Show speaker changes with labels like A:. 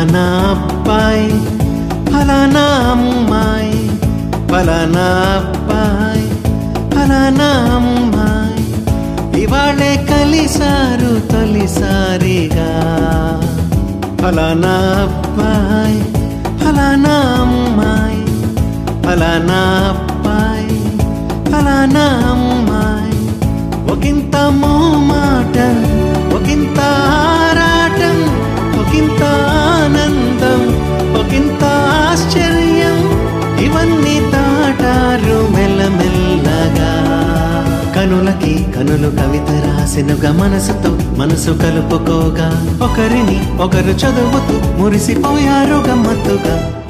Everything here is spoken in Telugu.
A: ఫలానా అబ్బాయి ఫలానా అమ్మాయి, ఫలానా అబ్బాయి ఫలానా అమ్మాయి ఇవాళే కలిసారు తొలిసారిగా. ఫలానా అబ్బాయి ఫలానా అమ్మాయి, ఫలానా అబ్బాయి ఫలానా అమ్మాయి. ఒకంత మోమాటం, ఒకంత ఆరాటం, ఒకంత ఆనందం, ఒకంత ఆశ్చర్యం, ఇవన్నీ దాటారు మెల్లమెల్లగా. కనులకి కనులు కవిత రాసినగా, మనసుతో మనసు కలుపుకోగా, ఒకరిని ఒకరు చదువుతూ మురిసిపోయారు గమ్మత్తుగా.